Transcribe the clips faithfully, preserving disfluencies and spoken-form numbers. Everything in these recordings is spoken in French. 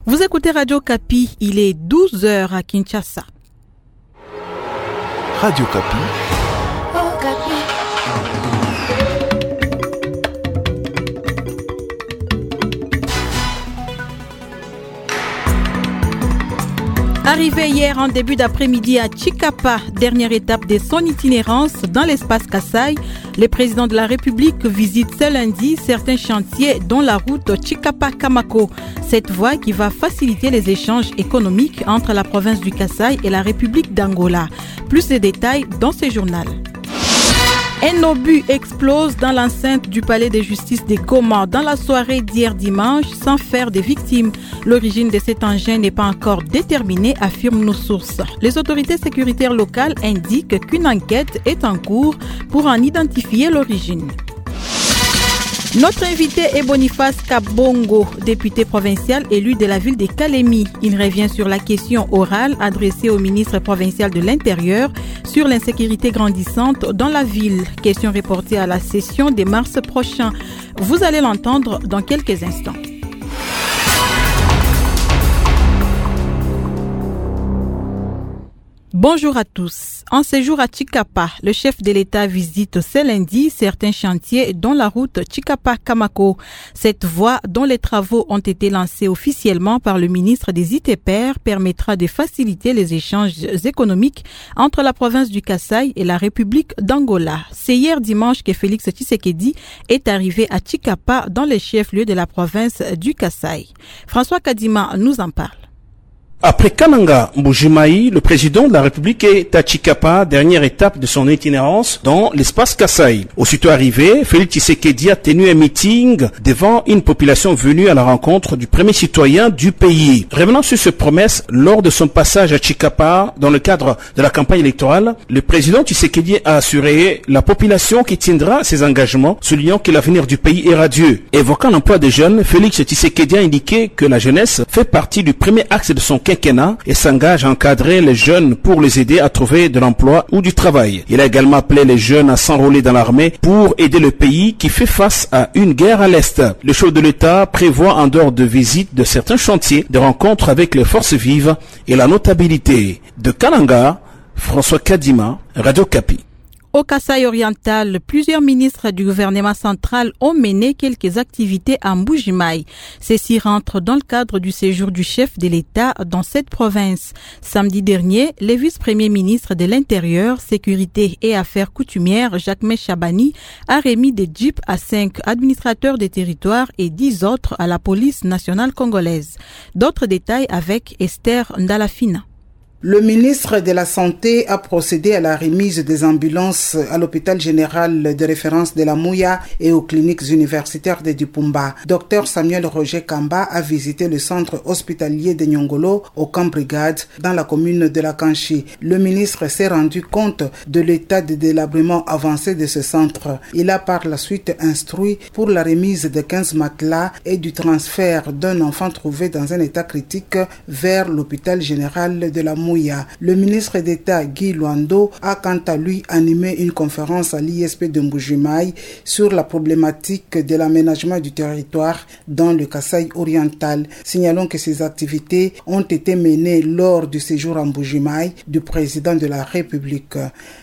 Vous écoutez Radio Kapi, il est douze heures à Kinshasa. Radio Kapi. Oh, Kapi. Arrivé hier en début d'après-midi à Tshikapa, dernière étape de son itinérance dans l'espace Kasaï, le président de la République visite ce lundi certains chantiers dont la route Tshikapa-Kamako. Cette voie qui va faciliter les échanges économiques entre la province du Kasaï et la République d'Angola. Plus de détails dans ce journal. Un obus explose dans l'enceinte du palais de justice de Goma dans la soirée d'hier dimanche sans faire de victimes. L'origine de cet engin n'est pas encore déterminée, affirment nos sources. Les autorités sécuritaires locales indiquent qu'une enquête est en cours pour en identifier l'origine. Notre invité est Boniface Kabongo, député provincial élu de la ville de Kalemi. Il revient sur la question orale adressée au ministre provincial de l'Intérieur sur l'insécurité grandissante dans la ville. Question reportée à la session de mars prochain. Vous allez l'entendre dans quelques instants. Bonjour à tous. En séjour à Tshikapa, le chef de l'État visite ce lundi certains chantiers dont la route Tshikapa-Kamako. Cette voie dont les travaux ont été lancés officiellement par le ministre des I T P R permettra de faciliter les échanges économiques entre la province du Kasaï et la République d'Angola. C'est hier dimanche que Félix Tshisekedi est arrivé à Tshikapa dans le chef-lieu de la province du Kasaï. François Kadima nous en parle. Après Kananga Mbujimayi, le président de la République est à Tshikapa, dernière étape de son itinérance dans l'espace Kasaï. Aussitôt arrivé, Félix Tshisekedi a tenu un meeting devant une population venue à la rencontre du premier citoyen du pays. Revenant sur ses promesses lors de son passage à Tshikapa dans le cadre de la campagne électorale, le président Tshisekedi a assuré la population qui tiendra ses engagements, soulignant que l'avenir du pays est radieux. Évoquant l'emploi des jeunes, Félix Tshisekedi a indiqué que la jeunesse fait partie du premier axe de son quinquennat et s'engage à encadrer les jeunes pour les aider à trouver de l'emploi ou du travail. Il a également appelé les jeunes à s'enrôler dans l'armée pour aider le pays qui fait face à une guerre à l'Est. Le chef de l'État prévoit en dehors de visites de certains chantiers, des rencontres avec les forces vives et la notabilité. De Kananga, François Kadima, Radio Kapi. Au Kasaï oriental, plusieurs ministres du gouvernement central ont mené quelques activités à Mbujimayi. Ceci rentre dans le cadre du séjour du chef de l'État dans cette province. Samedi dernier, le vice-premier ministre de l'Intérieur, Sécurité et Affaires coutumières, Jacques Chabani, a remis des jeeps à cinq administrateurs des territoires et dix autres à la police nationale congolaise. D'autres détails avec Esther Ndalafina. Le ministre de la Santé a procédé à la remise des ambulances à l'hôpital général de référence de la Mouya et aux cliniques universitaires de Dupumba. Docteur Samuel Roger Kamba a visité le centre hospitalier de Nyongolo au Camp Brigade dans la commune de la Kanchi. Le ministre s'est rendu compte de l'état de délabrement avancé de ce centre. Il a par la suite instruit pour la remise de quinze matelas et du transfert d'un enfant trouvé dans un état critique vers l'hôpital général de la Mouya. Le ministre d'État Guy Luando a quant à lui animé une conférence à l'I S P de Mbujimayi sur la problématique de l'aménagement du territoire dans le Kasaï oriental. Signalons que ces activités ont été menées lors du séjour à Mbujimayi du président de la République.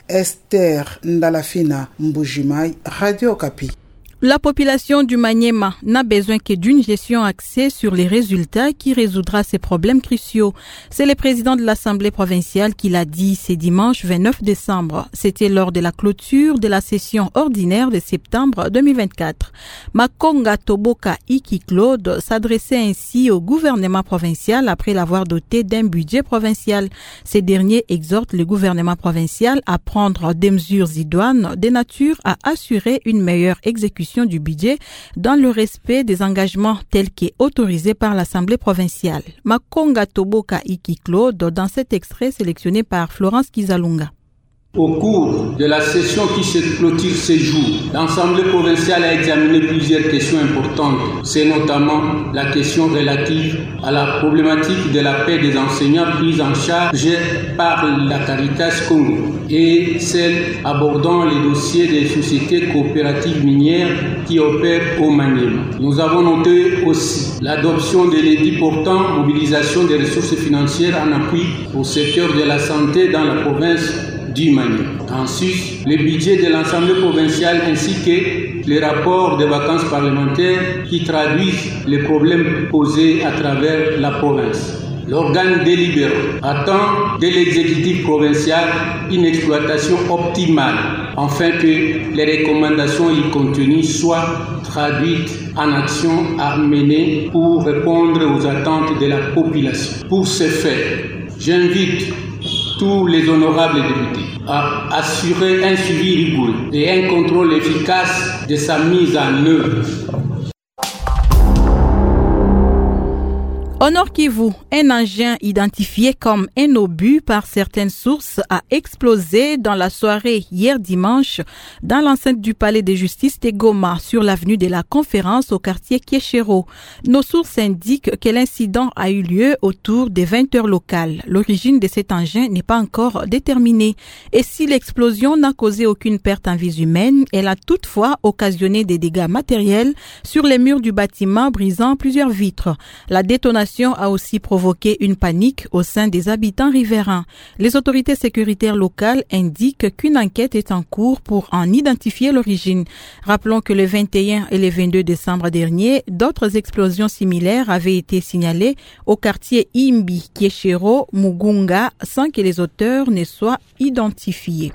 Esther Ndalafina, Mbujimayi, Radio Kapi. La population du Maniema n'a besoin que d'une gestion axée sur les résultats qui résoudra ces problèmes cruciaux. C'est le président de l'Assemblée provinciale qui l'a dit ce dimanche vingt-neuf décembre. C'était lors de la clôture de la session ordinaire de septembre deux mille vingt-quatre. Makonga Toboka Iki Claude s'adressait ainsi au gouvernement provincial après l'avoir doté d'un budget provincial. Ces derniers exhortent le gouvernement provincial à prendre des mesures idoines de nature à assurer une meilleure exécution du budget dans le respect des engagements tels qu'autorisés par l'Assemblée provinciale. Makonga Toboka Iki Claude dans cet extrait sélectionné par Florence Kizalunga. Au cours de la session qui se clôture ces jours, l'Assemblée provinciale a examiné plusieurs questions importantes. C'est notamment la question relative à la problématique de la paie des enseignants prise en charge par la Caritas Congo et celle abordant les dossiers des sociétés coopératives minières qui opèrent au Maniema. Nous avons noté aussi l'adoption de l'édit portant mobilisation des ressources financières en appui au secteur de la santé dans la province du Maniema. Ensuite, le budget de l'Assemblée provinciale ainsi que les rapports de vacances parlementaires qui traduisent les problèmes posés à travers la province. L'organe délibérant attend de l'exécutif provincial une exploitation optimale afin que les recommandations y contenues soient traduites en actions à mener pour répondre aux attentes de la population. Pour ce faire, j'invite tous les honorables députés à assurer un suivi rigoureux et un contrôle efficace de sa mise en œuvre. Au Nord Kivu, un engin identifié comme un obus par certaines sources a explosé dans la soirée hier dimanche dans l'enceinte du palais de justice de Goma sur l'avenue de la Conférence au quartier Kieshero. Nos sources indiquent que l'incident a eu lieu autour des vingt heures locales. L'origine de cet engin n'est pas encore déterminée. Et si l'explosion n'a causé aucune perte en vie humaine, elle a toutefois occasionné des dégâts matériels sur les murs du bâtiment, brisant plusieurs vitres. La détonation a aussi provoqué une panique au sein des habitants riverains. Les autorités sécuritaires locales indiquent qu'une enquête est en cours pour en identifier l'origine. Rappelons que le vingt et un et le vingt-deux décembre dernier, d'autres explosions similaires avaient été signalées au quartier Imbi, Kieshero, Mugunga, sans que les auteurs ne soient identifiés.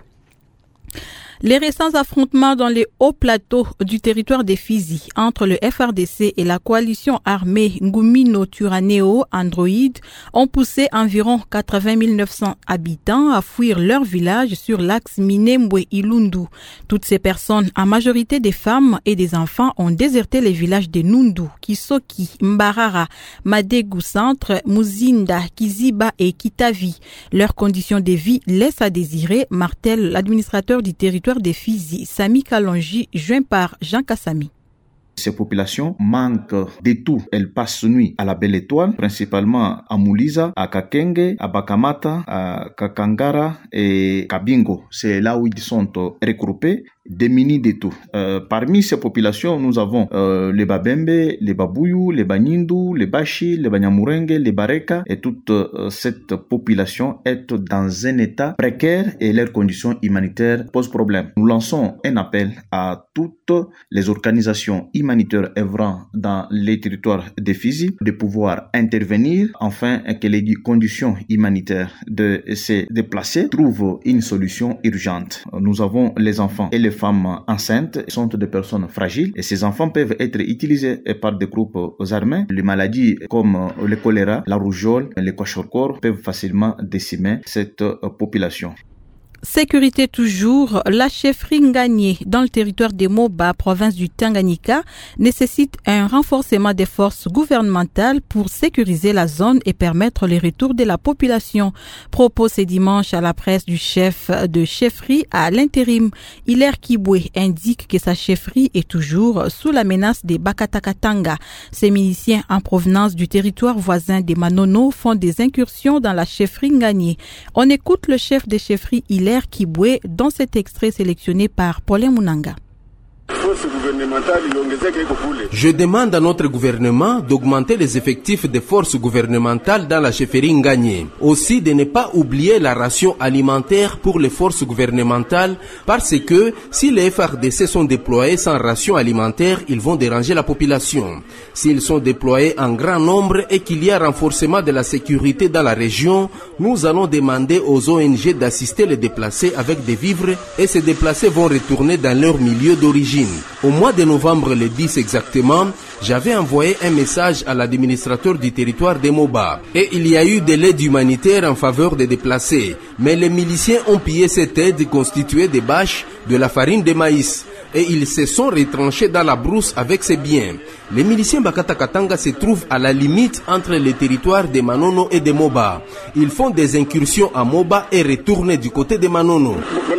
Les récents affrontements dans les hauts plateaux du territoire des Fizi entre le F R D C et la coalition armée Ngumino Turaneo Android ont poussé environ quatre-vingt mille neuf cents habitants à fuir leur village sur l'axe Minembwe-Ilundu. Toutes ces personnes, en majorité des femmes et des enfants, ont déserté les villages de Nundu, Kisoki, Mbarara, Madegu Centre, Muzinda, Kiziba et Kitavi. Leurs conditions de vie laissent à désirer, martèle l'administrateur du territoire des Fizi, Sami Kalonji, joint par Jean Kassami. Ces populations manquent de tout. Elles passent nuit à la Belle Étoile, principalement à Mouliza, à Kakenge, à Bakamata, à Kakangara et Kabingo. C'est là où ils sont regroupés, démunis de tout. Euh, parmi ces populations, nous avons euh, les Babembe, les Babuyu, les Banindu, les Bashi, les Banyamurenge, les Bareka, et toute euh, cette population est dans un état précaire et leurs conditions humanitaires posent problème. Nous lançons un appel à toutes les organisations humanitaires œuvrant dans les territoires des Fizi de pouvoir intervenir afin que les conditions humanitaires de ces déplacés trouvent une solution urgente. Nous avons les enfants et les femmes enceintes sont des personnes fragiles et ces enfants peuvent être utilisés par des groupes armés. Les maladies comme le choléra, la rougeole, les kwashiorkor peuvent facilement décimer cette population. Sécurité toujours, la chefferie Nganye dans le territoire des Moba, province du Tanganyika, nécessite un renforcement des forces gouvernementales pour sécuriser la zone et permettre le retour de la population. Propos ce dimanche à la presse du chef de chefferie à l'intérim. Hilaire Kibwe indique que sa chefferie est toujours sous la menace des Bakatakatanga. Ces miliciens en provenance du territoire voisin des Manono font des incursions dans la chefferie Nganye. On écoute le chef de chefferie Hilaire Kibwe dans cet extrait sélectionné par Paulin Munanga. Je demande à notre gouvernement d'augmenter les effectifs des forces gouvernementales dans la chefferie Nganye. Aussi de ne pas oublier la ration alimentaire pour les forces gouvernementales parce que si les F R D C sont déployés sans ration alimentaire, ils vont déranger la population. S'ils sont déployés en grand nombre et qu'il y a renforcement de la sécurité dans la région, nous allons demander aux O N G d'assister les déplacés avec des vivres et ces déplacés vont retourner dans leur milieu d'origine. Au mois de novembre le dix exactement, j'avais envoyé un message à l'administrateur du territoire des Moba et il y a eu de l'aide humanitaire en faveur des déplacés. Mais les miliciens ont pillé cette aide constituée des bâches, de la farine de maïs. et ils se sont retranchés dans la brousse avec ses biens. Les miliciens Bakata Katanga se trouvent à la limite entre les territoires de Manono et de Moba. Ils font des incursions à Moba et retournent du côté de Manono.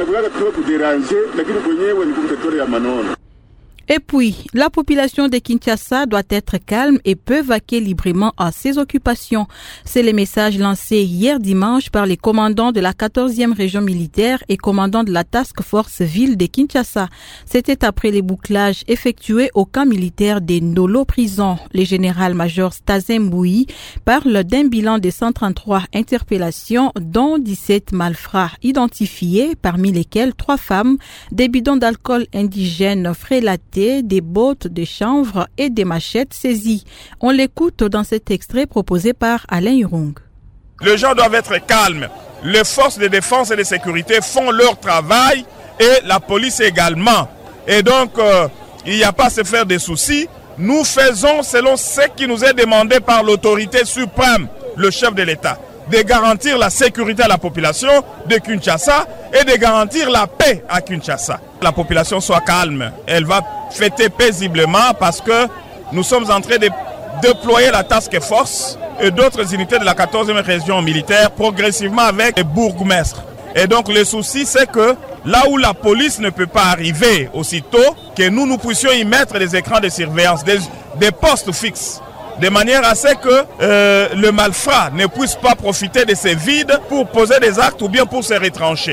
Et puis, la population de Kinshasa doit être calme et peut vaquer librement à ses occupations. C'est le message lancé hier dimanche par les commandants de la quatorzième région militaire et commandant de la Task Force Ville de Kinshasa. C'était après les bouclages effectués au camp militaire des Ndolo Prison. Le général-major Stazem Bouyi parle d'un bilan de cent trente-trois interpellations, dont dix-sept malfrats identifiés, parmi lesquels trois femmes, des bidons d'alcool indigènes frélatés, des bottes de chanvre et des machettes saisies. On l'écoute dans cet extrait proposé par Alain Hurung. Les gens doivent être calmes. Les forces de défense et de sécurité font leur travail et la police également. Et donc, euh, il n'y a pas à se faire des soucis. Nous faisons selon ce qui nous est demandé par l'autorité suprême, le chef de l'État, de garantir la sécurité à la population de Kinshasa et de garantir la paix à Kinshasa. La population soit calme, elle va fêter paisiblement parce que nous sommes en train de déployer la task force et d'autres unités de la quatorzième région militaire progressivement avec les bourgmestres. Et donc le souci c'est que là où la police ne peut pas arriver aussitôt, que nous, nous puissions y mettre des écrans de surveillance, des, des postes fixes, de manière à ce que euh, le malfrat ne puisse pas profiter de ces vides pour poser des actes ou bien pour se retrancher.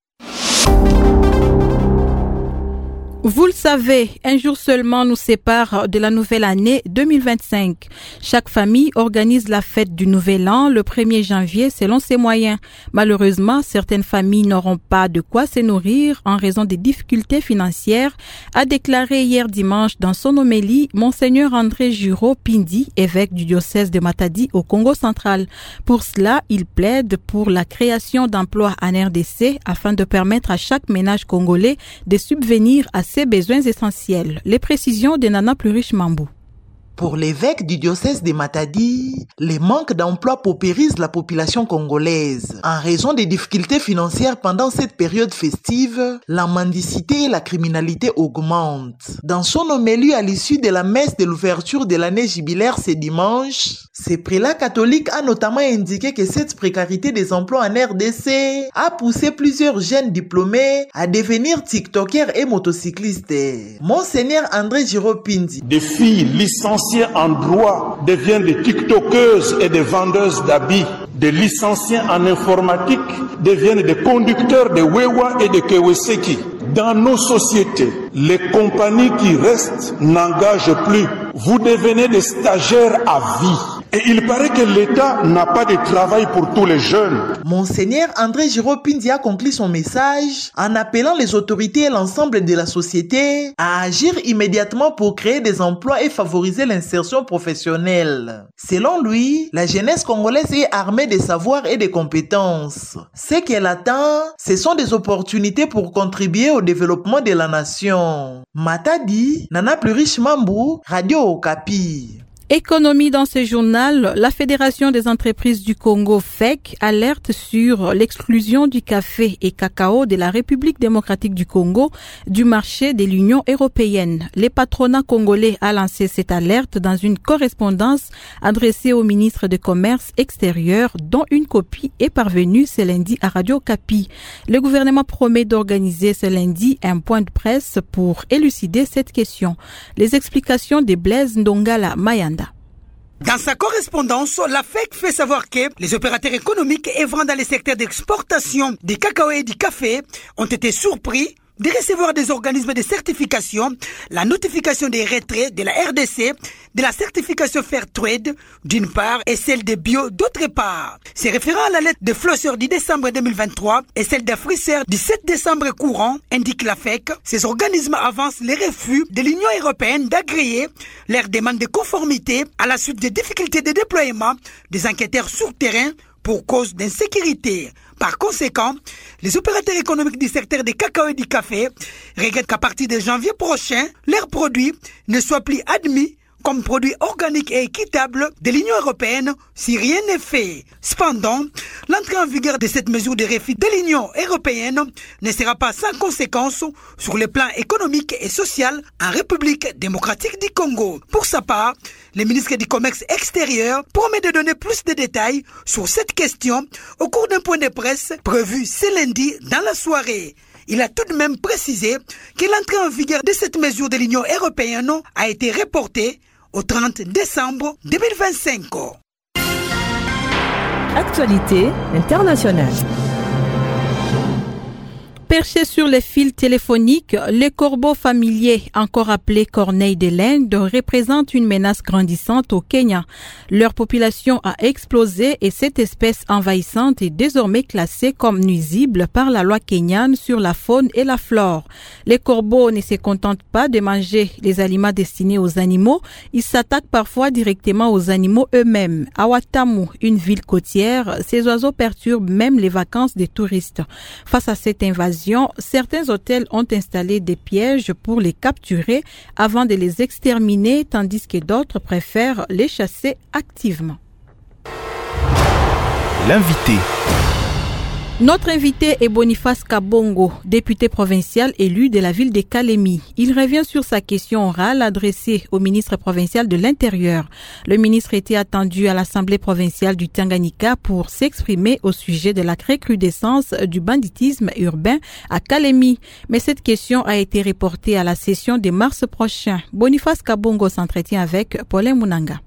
Vous le savez, un jour seulement nous sépare de la nouvelle année deux mille vingt-cinq. Chaque famille organise la fête du Nouvel An le premier janvier selon ses moyens. Malheureusement, certaines familles n'auront pas de quoi se nourrir en raison des difficultés financières, a déclaré hier dimanche dans son homélie Monseigneur André Giraud Pindi, évêque du diocèse de Matadi au Congo central. Pour cela, il plaide pour la création d'emplois en R D C afin de permettre à chaque ménage congolais de subvenir à ses besoins essentiels. Les précisions de Nana Plurish Mambou. Pour l'évêque du diocèse de Matadi, les manques d'emploi paupérisent la population congolaise. En raison des difficultés financières pendant cette période festive, la mendicité et la criminalité augmentent. Dans son homélie à l'issue de la messe de l'ouverture de l'année jubilaire ce dimanche, ce prélat catholique a notamment indiqué que cette précarité des emplois en R D C a poussé plusieurs jeunes diplômés à devenir tiktokers et motocyclistes. Monseigneur André Giraud Pindi. Des filles licenciées en droit deviennent des tiktokeuses et des vendeuses d'habits. Des licenciés en informatique deviennent des conducteurs de Wewa et de Keweseki. Dans nos sociétés, les compagnies qui restent n'engagent plus. Vous devenez des stagiaires à vie. Et il paraît que l'État n'a pas de travail pour tous les jeunes. Monseigneur André Giraud Pindi a conclu son message en appelant les autorités et l'ensemble de la société à agir immédiatement pour créer des emplois et favoriser l'insertion professionnelle. Selon lui, la jeunesse congolaise est armée de savoir et de compétences. Ce qu'elle attend, ce sont des opportunités pour contribuer au développement de la nation. Matadi, Nana Plurish Mambou, Radio Okapi. Économie dans ce journal, la Fédération des entreprises du Congo F E C alerte sur l'exclusion du café et cacao de la République démocratique du Congo du marché de l'Union européenne. Le patronat congolais a lancé cette alerte dans une correspondance adressée au ministre de Commerce extérieur dont une copie est parvenue ce lundi à Radio Okapi. Le gouvernement promet d'organiser ce lundi un point de presse pour élucider cette question. Les explications de Blaise Ndongala Mayanda. Dans sa correspondance, la F E C fait savoir que les opérateurs économiques œuvrant dans les secteurs d'exportation du cacao et du café ont été surpris de recevoir des organismes de certification, la notification des retraits de la R D C, de la certification Fairtrade d'une part et celle de Bio d'autre part. C'est référent à la lettre de Flosser du décembre deux mille vingt-trois et celle de Frisser du sept décembre courant, indique la F E C. Ces organismes avancent les refus de l'Union européenne d'agréer leurs demandes de conformité à la suite des difficultés de déploiement des enquêteurs sur terrain pour cause d'insécurité. Par conséquent, les opérateurs économiques du secteur des cacao et du café regrettent qu'à partir de janvier prochain, leurs produits ne soient plus admis comme produit organique et équitable de l'Union européenne si rien n'est fait. Cependant, l'entrée en vigueur de cette mesure de refus de l'Union européenne ne sera pas sans conséquences sur le plan économique et social en République démocratique du Congo. Pour sa part, le ministre du Commerce extérieur promet de donner plus de détails sur cette question au cours d'un point de presse prévu ce lundi dans la soirée. Il a tout de même précisé que l'entrée en vigueur de cette mesure de l'Union européenne a été reportée au trente décembre deux mille vingt-cinq. Actualité internationale. Perchés sur les fils téléphoniques, les corbeaux familiers, encore appelés corneilles de l'Inde, représentent une menace grandissante au Kenya. Leur population a explosé et cette espèce envahissante est désormais classée comme nuisible par la loi kenyane sur la faune et la flore. Les corbeaux ne se contentent pas de manger les aliments destinés aux animaux, ils s'attaquent parfois directement aux animaux eux-mêmes. À Watamu, une ville côtière, ces oiseaux perturbent même les vacances des touristes. Face à cette invasion, certains hôtels ont installé des pièges pour les capturer avant de les exterminer, tandis que d'autres préfèrent les chasser activement. L'invité. Notre invité est Boniface Kabongo, député provincial élu de la ville de Kalemi. Il revient sur sa question orale adressée au ministre provincial de l'Intérieur. Le ministre était attendu à l'Assemblée provinciale du Tanganyika pour s'exprimer au sujet de la recrudescence du banditisme urbain à Kalemi. Mais cette question a été reportée à la session de mars prochain. Boniface Kabongo s'entretient avec Paulin Munanga.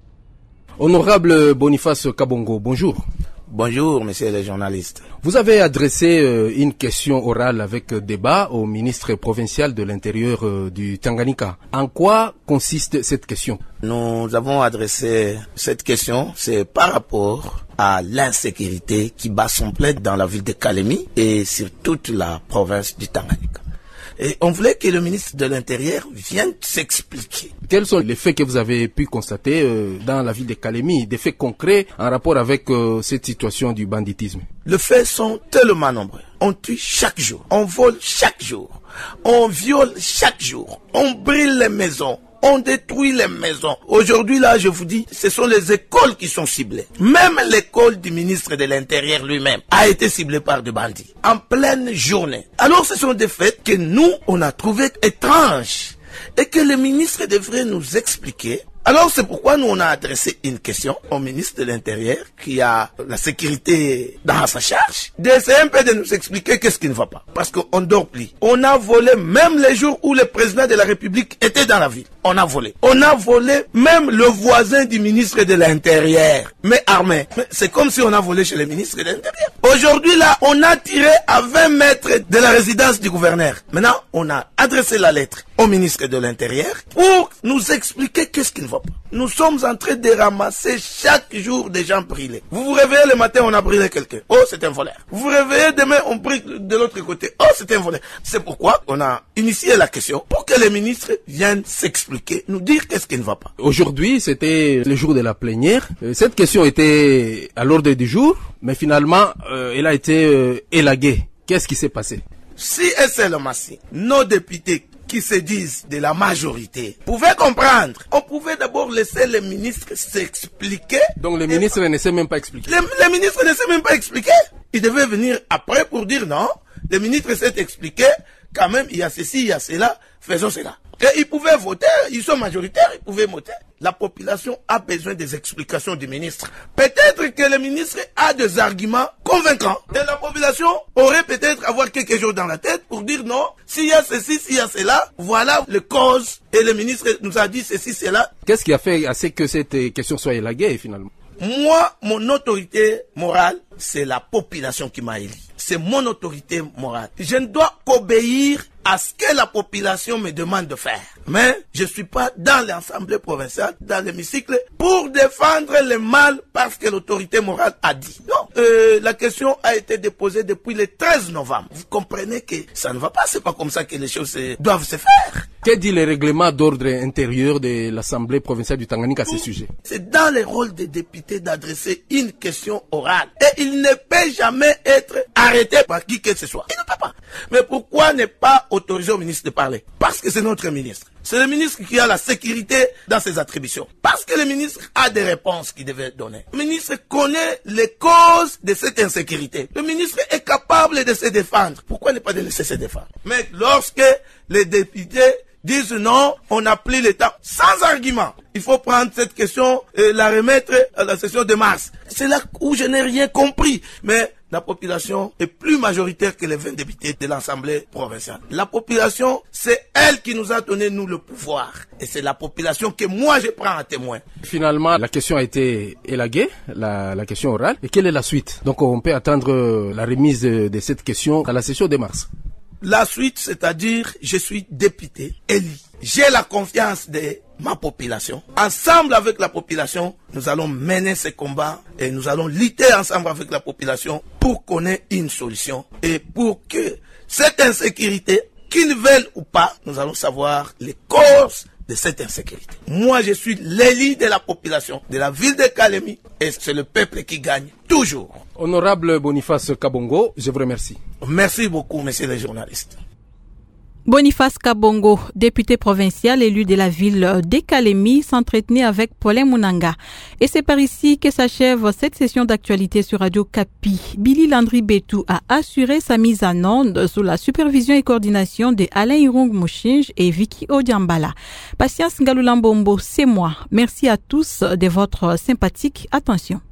Honorable Boniface Kabongo, bonjour. Bonjour, messieurs les journalistes. Vous avez adressé euh, une question orale avec euh, débat au ministre provincial de l'Intérieur euh, du Tanganyika. En quoi consiste cette question? Nous avons adressé cette question, c'est par rapport à l'insécurité qui bat son plein dans la ville de Kalemi et sur toute la province du Tanganyika. Et on voulait que le ministre de l'Intérieur vienne s'expliquer. Quels sont les faits que vous avez pu constater euh, dans la ville de Kalemi, des faits concrets en rapport avec euh, cette situation du banditisme? Les faits sont tellement nombreux. On tue chaque jour, on vole chaque jour, on viole chaque jour, on brûle les maisons. On détruit les maisons. Aujourd'hui, là, je vous dis, ce sont les écoles qui sont ciblées. Même l'école du ministre de l'Intérieur lui-même a été ciblée par des bandits. En pleine journée. Alors, ce sont des faits que nous, on a trouvé étranges. Et que le ministre devrait nous expliquer. Alors, c'est pourquoi nous, on a adressé une question au ministre de l'Intérieur qui a la sécurité dans sa charge, d'essayer un peu de nous expliquer qu'est-ce qui ne va pas. Parce qu'on ne dort plus. On a volé même les jours où le président de la République était dans la ville. On a volé. On a volé même le voisin du ministre de l'Intérieur, mais armé. Mais c'est comme si on a volé chez le ministre de l'Intérieur. Aujourd'hui, là, on a tiré à vingt mètres de la résidence du gouverneur. Maintenant, on a adressé la lettre au ministre de l'Intérieur pour nous expliquer qu'est-ce qui ne va pas. Nous sommes en train de ramasser chaque jour des gens brûlés. Vous vous réveillez le matin, on a brûlé quelqu'un. Oh, c'est un voleur. Vous vous réveillez demain, on brûle de l'autre côté. Oh, c'est un voleur. C'est pourquoi on a initié la question pour que les ministres viennent s'expliquer, nous dire qu'est-ce qui ne va pas. Aujourd'hui, c'était le jour de la plénière. Cette question était à l'ordre du jour, mais finalement, euh, elle a été euh, élaguée. Qu'est-ce qui s'est passé? Si et seulement si nos députés qui se disent de la majorité pouvaient comprendre, on pouvait d'abord laisser les ministres s'expliquer. Donc les ministres ne sait même pas expliquer. Les, les ministres ne sait même pas expliquer. Ils devaient venir après pour dire non. Les ministres s'est expliqué. Quand même, il y a ceci, il y a cela. Faisons cela. Et ils pouvaient voter, ils sont majoritaires, ils pouvaient voter. La population a besoin des explications du ministre. Peut-être que le ministre a des arguments convaincants. Et la population aurait peut-être avoir quelque chose dans la tête pour dire non, s'il y a ceci, s'il y a cela, voilà les causes. Et le ministre nous a dit ceci, cela. Qu'est-ce qui a fait à ce que cette question soit élaguée finalement? Moi, mon autorité morale, c'est la population qui m'a élu. C'est mon autorité morale. Je ne dois qu'obéir à ce que la population me demande de faire. Mais je ne suis pas dans l'Assemblée provinciale, dans l'hémicycle, pour défendre le mal parce que l'autorité morale a dit. Non, euh, la question a été déposée depuis le treize novembre. Vous comprenez que ça ne va pas, c'est pas comme ça que les choses doivent se faire. Que dit le règlement d'ordre intérieur de l'Assemblée provinciale du Tanganyika à ce sujet? C'est dans le rôle des députés d'adresser une question orale. Et il ne peut jamais être arrêté par qui que ce soit. Il ne peut pas. Mais pourquoi ne pas autoriser au ministre de parler? Parce que c'est notre ministre. C'est le ministre qui a la sécurité dans ses attributions. Parce que le ministre a des réponses qu'il devait donner. Le ministre connaît les causes de cette insécurité. Le ministre est capable de se défendre. Pourquoi ne pas de laisser se défendre? Mais lorsque les députés disent non, on n'a plus le temps, sans argument, il faut prendre cette question et la remettre à la session de mars. C'est là où je n'ai rien compris. Mais la population est plus majoritaire que les vingt députés de l'Assemblée provinciale. La population, c'est elle qui nous a donné, nous, le pouvoir. Et c'est la population que moi, je prends à témoin. Finalement, la question a été élaguée, la, la question orale. Et quelle est la suite? Donc, on peut attendre la remise de, de cette question à la session de mars. La suite, c'est-à-dire, je suis député élu. J'ai la confiance de ma population. Ensemble avec la population, nous allons mener ce combat et nous allons lutter ensemble avec la population pour qu'on ait une solution et pour que cette insécurité, qu'ils veulent ou pas, nous allons savoir les causes de cette insécurité. Moi, je suis l'élu de la population de la ville de Kalemi et c'est le peuple qui gagne toujours. Honorable Boniface Kabongo, je vous remercie. Merci beaucoup, messieurs les journalistes. Boniface Kabongo, député provincial élu de la ville de Kalemi, s'entretenait avec Paulin Munanga. Et c'est par ici que s'achève cette session d'actualité sur Radio Kapi. Billy Landry Betou a assuré sa mise en onde sous la supervision et coordination de Alain Irung Mouchinge et Vicky Odiambala. Patience Ngalulambombo, c'est moi. Merci à tous de votre sympathique attention.